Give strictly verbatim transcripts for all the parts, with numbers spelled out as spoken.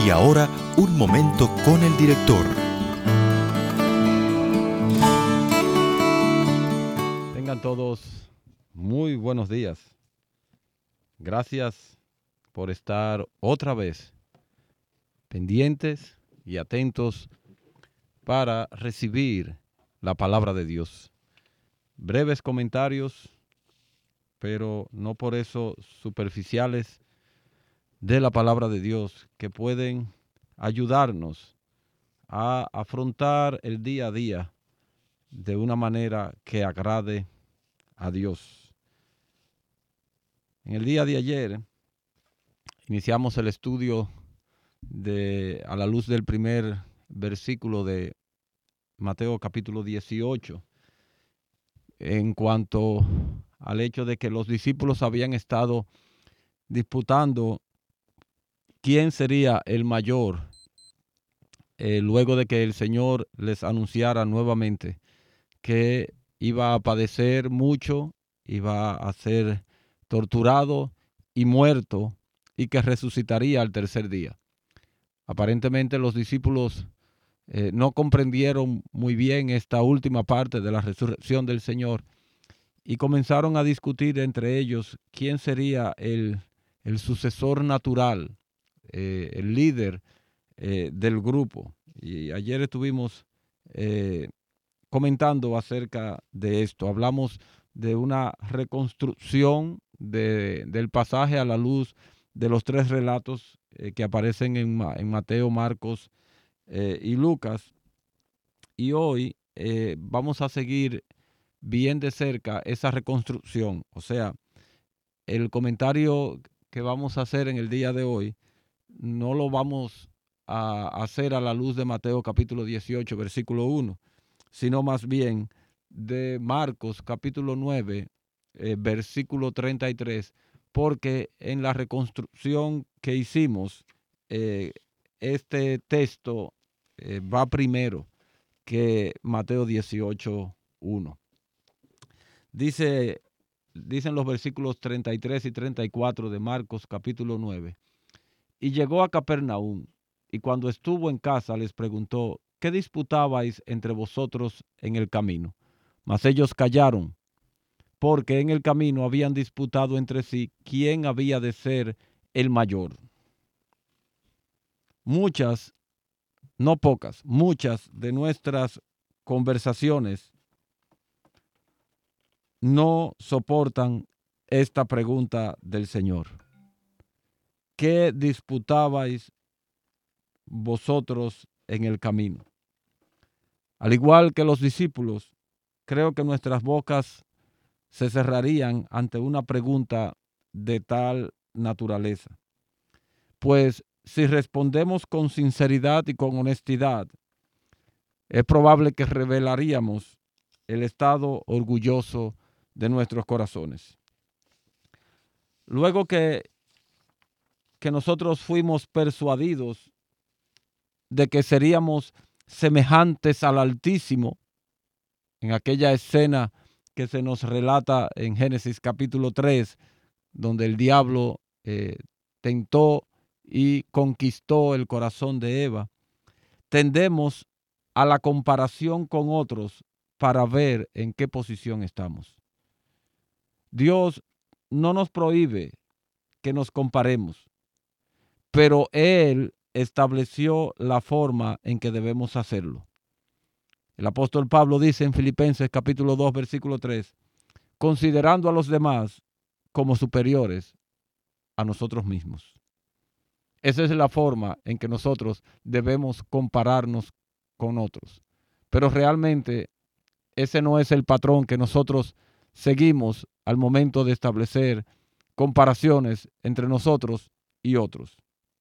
Y ahora, un momento con el director. Tengan todos muy buenos días. Gracias por estar otra vez pendientes y atentos para recibir la palabra de Dios. Breves comentarios, pero no por eso superficiales, de la palabra de Dios que pueden ayudarnos a afrontar el día a día de una manera que agrade a Dios. En el día de ayer iniciamos el estudio de, a la luz del primer versículo de Mateo capítulo dieciocho, en cuanto al hecho de que los discípulos habían estado disputando quién sería el mayor, eh, luego de que el Señor les anunciara nuevamente que iba a padecer mucho, iba a ser torturado y muerto, y que resucitaría al tercer día. Aparentemente los discípulos eh, no comprendieron muy bien esta última parte de la resurrección del Señor y comenzaron a discutir entre ellos quién sería el, el sucesor natural, eh, el líder eh, del grupo. Y ayer estuvimos eh, comentando acerca de esto. Hablamos de una reconstrucción de, del pasaje a la luz de los tres relatos eh, que aparecen en, en Mateo, Marcos eh, y Lucas. Y hoy eh, vamos a seguir bien de cerca esa reconstrucción. O sea, el comentario que vamos a hacer en el día de hoy no lo vamos a hacer a la luz de Mateo capítulo dieciocho, versículo uno, sino más bien de Marcos capítulo nueve, eh, versículo treinta y tres, porque en la reconstrucción que hicimos, eh, este texto eh, va primero que Mateo dieciocho, uno. Dice, dicen los versículos treinta y tres y treinta y cuatro de Marcos capítulo nueve. Y llegó a Capernaum, y cuando estuvo en casa les preguntó: ¿qué disputabais entre vosotros en el camino? Mas ellos callaron, porque en el camino habían disputado entre sí quién había de ser el mayor. Muchas, no pocas, muchas de nuestras conversaciones no soportan esta pregunta del Señor. ¿Qué disputabais vosotros en el camino? Al igual que los discípulos, creo que nuestras bocas se cerrarían ante una pregunta de tal naturaleza. Pues si respondemos con sinceridad y con honestidad, es probable que revelaríamos el estado orgulloso de nuestros corazones. Luego que, que nosotros fuimos persuadidos de que seríamos semejantes al Altísimo, en aquella escena que se nos relata en Génesis capítulo tres, donde el diablo eh, tentó y conquistó el corazón de Eva, tendemos a la comparación con otros para ver en qué posición estamos. Dios no nos prohíbe que nos comparemos, pero Él estableció la forma en que debemos hacerlo. El apóstol Pablo dice en Filipenses capítulo dos, versículo tres, considerando a los demás como superiores a nosotros mismos. Esa es la forma en que nosotros debemos compararnos con otros. Pero realmente ese no es el patrón que nosotros seguimos al momento de establecer comparaciones entre nosotros y otros.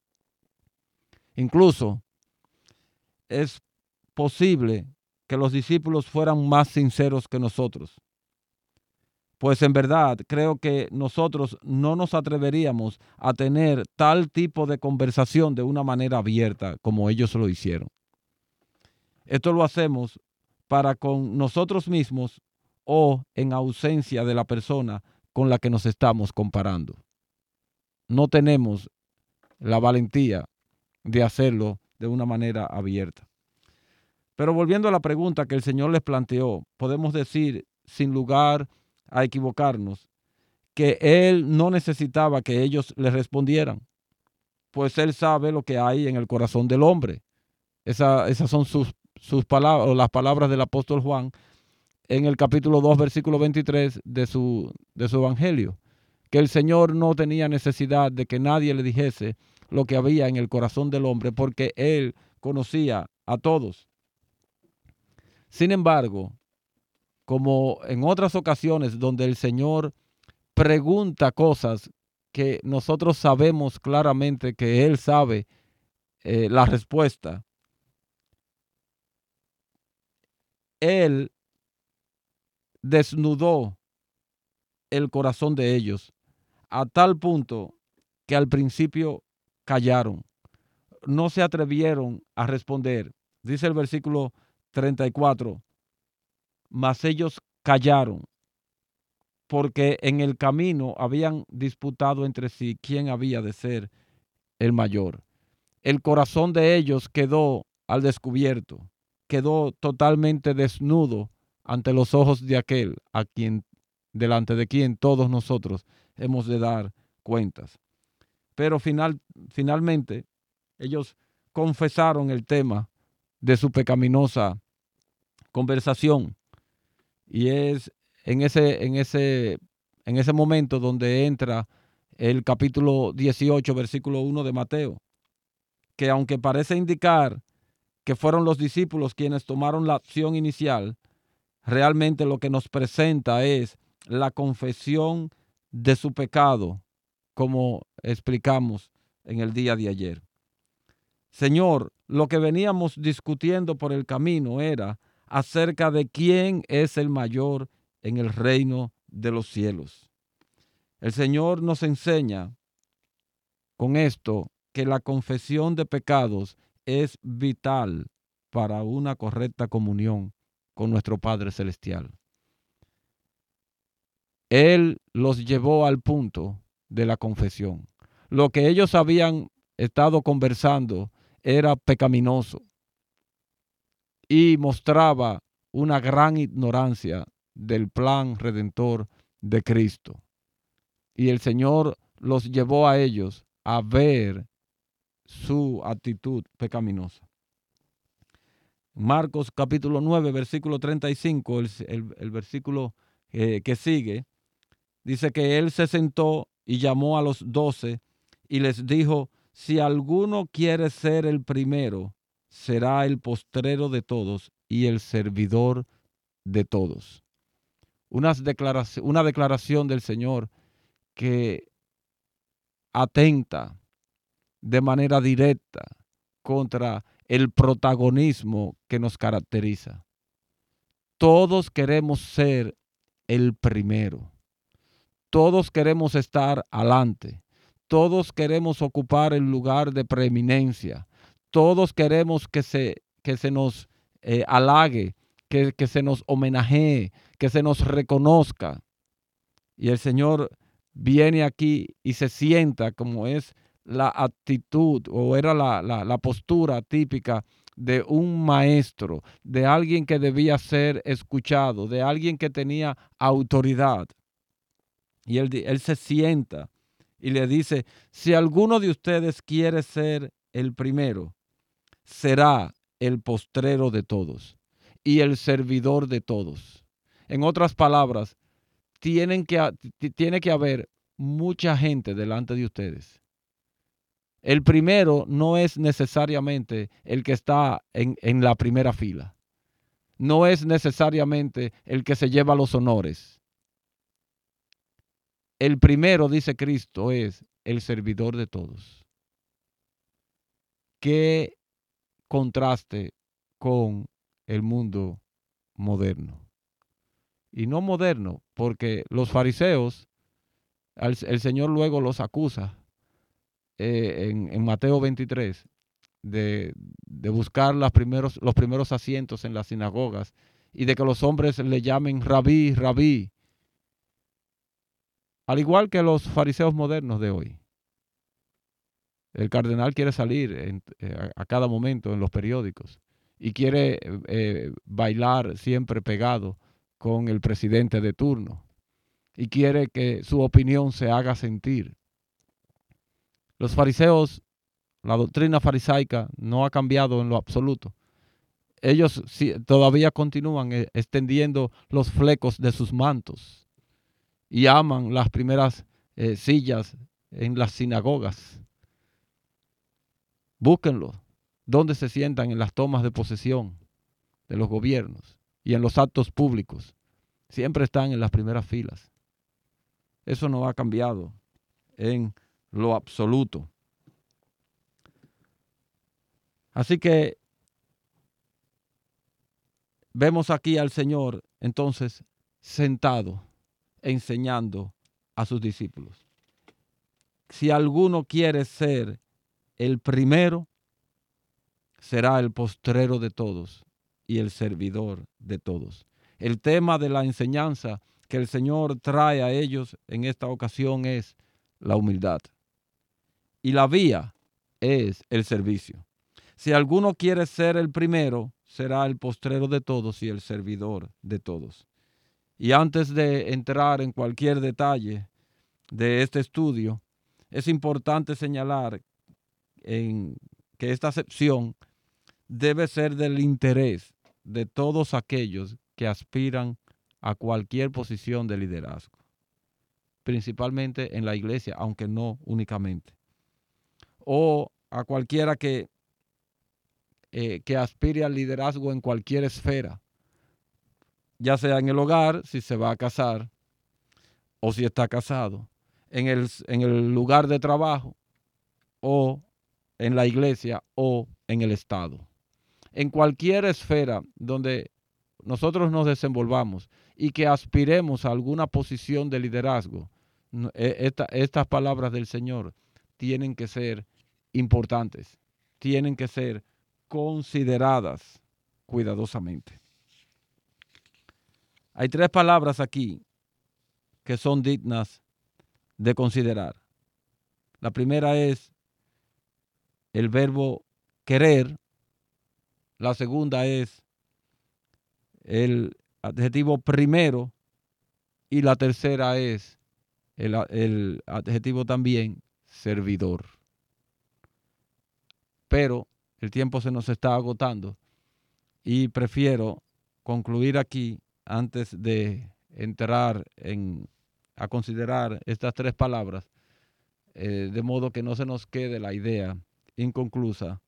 Incluso es posible que los discípulos fueran más sinceros que nosotros. Pues en verdad creo que nosotros no nos atreveríamos a tener tal tipo de conversación de una manera abierta como ellos lo hicieron. Esto lo hacemos para con nosotros mismos o en ausencia de la persona con la que nos estamos comparando. No tenemos la valentía de hacerlo de una manera abierta. Pero volviendo a la pregunta que el Señor les planteó, podemos decir, sin lugar a equivocarnos, que Él no necesitaba que ellos le respondieran, pues Él sabe lo que hay en el corazón del hombre. Esa, esas son sus, sus palabras, o las palabras del apóstol Juan en el capítulo dos, versículo veintitrés de su, de su evangelio, que el Señor no tenía necesidad de que nadie le dijese lo que había en el corazón del hombre, porque Él conocía a todos. Sin embargo, como en otras ocasiones donde el Señor pregunta cosas que nosotros sabemos claramente que Él sabe eh, la respuesta, Él desnudó el corazón de ellos a tal punto que al principio callaron, no se atrevieron a responder. Dice el versículo treinta y cuatro, mas ellos callaron, porque en el camino habían disputado entre sí quién había de ser el mayor. El corazón de ellos quedó al descubierto, quedó totalmente desnudo ante los ojos de aquel a quien, delante de quien todos nosotros hemos de dar cuentas. Pero final, finalmente ellos confesaron el tema de su pecaminosa conversación, y es en ese, en ese, en ese momento donde entra el capítulo dieciocho, versículo uno de Mateo, que aunque parece indicar que fueron los discípulos quienes tomaron la acción inicial, realmente lo que nos presenta es la confesión de su pecado, como explicamos en el día de ayer. Señor, lo que veníamos discutiendo por el camino era acerca de quién es el mayor en el reino de los cielos. El Señor nos enseña con esto que la confesión de pecados es vital para una correcta comunión con nuestro Padre Celestial. Él los llevó al punto de la confesión. Lo que ellos habían estado conversando era pecaminoso y mostraba una gran ignorancia del plan redentor de Cristo. Y el Señor los llevó a ellos a ver su actitud pecaminosa. Marcos capítulo nueve, versículo treinta y cinco, el, el, el versículo eh, que sigue, dice que Él se sentó y llamó a los doce y les dijo, si alguno quiere ser el primero, será el postrero de todos y el servidor de todos. Unas declaración, una declaración del Señor que atenta de manera directa contra el protagonismo que nos caracteriza. Todos queremos ser el primero. Todos queremos estar adelante. Todos queremos ocupar el lugar de preeminencia. Todos queremos que se, que se nos eh, halague, que, que se nos homenajee, que se nos reconozca. Y el Señor viene aquí y se sienta como es la actitud o era la, la, la postura típica de un maestro, de alguien que debía ser escuchado, de alguien que tenía autoridad. Y él, él se sienta y le dice, si alguno de ustedes quiere ser el primero, será el postrero de todos y el servidor de todos. En otras palabras, tienen que, tiene que haber mucha gente delante de ustedes. El primero no es necesariamente el que está en, en la primera fila. No es necesariamente el que se lleva los honores. El primero, dice Cristo, es el servidor de todos. Qué contraste con el mundo moderno. Y no moderno, porque los fariseos, el, el Señor luego los acusa eh, en, en Mateo veintitrés de, de buscar las primeros, los primeros asientos en las sinagogas y de que los hombres le llamen rabí, rabí, al igual que los fariseos modernos de hoy. El cardenal quiere salir en, eh, a, a cada momento en los periódicos y quiere eh, bailar siempre pegado con el presidente de turno y quiere que su opinión se haga sentir. Los fariseos, la doctrina farisaica no ha cambiado en lo absoluto. Ellos sí, todavía continúan eh, extendiendo los flecos de sus mantos y aman las primeras eh, sillas en las sinagogas. Búsquenlo, donde se sientan en las tomas de posesión de los gobiernos y en los actos públicos. Siempre están en las primeras filas. Eso no ha cambiado en lo absoluto. Así que vemos aquí al Señor entonces sentado, enseñando a sus discípulos. Si alguno quiere ser el primero, será el postrero de todos y el servidor de todos. El tema de la enseñanza que el Señor trae a ellos en esta ocasión es la humildad. Y la vía es el servicio. Si alguno quiere ser el primero, será el postrero de todos y el servidor de todos. Y antes de entrar en cualquier detalle de este estudio, es importante señalar en que esta acepción debe ser del interés de todos aquellos que aspiran a cualquier posición de liderazgo, principalmente en la iglesia, aunque no únicamente, o a cualquiera que, eh, que aspire al liderazgo en cualquier esfera, ya sea en el hogar, si se va a casar, o si está casado, en el, en el lugar de trabajo, o en la iglesia, o en el Estado. En cualquier esfera donde nosotros nos desenvolvamos y que aspiremos a alguna posición de liderazgo, esta, estas palabras del Señor tienen que ser importantes, tienen que ser consideradas cuidadosamente. Hay tres palabras aquí que son dignas de considerar. La primera es el verbo querer. La segunda es el adjetivo primero y la tercera es el, el adjetivo también servidor. Pero el tiempo se nos está agotando y prefiero concluir aquí antes de entrar en, a considerar estas tres palabras, eh, de modo que no se nos quede la idea inconclusa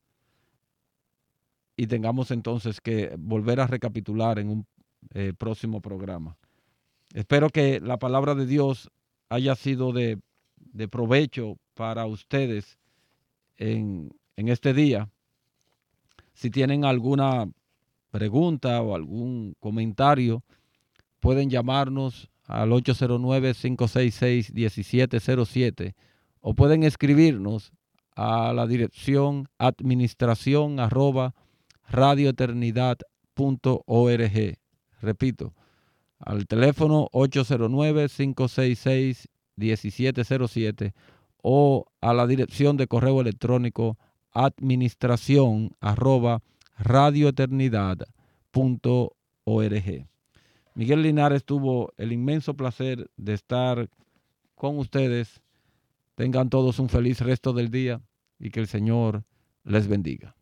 y tengamos entonces que volver a recapitular en un eh, próximo programa. Espero que la palabra de Dios haya sido de, de provecho para ustedes en, en este día. Si tienen alguna pregunta o algún comentario, pueden llamarnos al ocho cero nueve, cinco seis seis, uno siete cero siete o pueden escribirnos a la dirección administración arroba radioeternidad punto org. Repito, al teléfono ocho cero nueve, cinco seis seis, uno siete cero siete o a la dirección de correo electrónico administración arroba radioeternidad punto org. Miguel Linares tuvo el inmenso placer de estar con ustedes. Tengan todos un feliz resto del día y que el Señor les bendiga.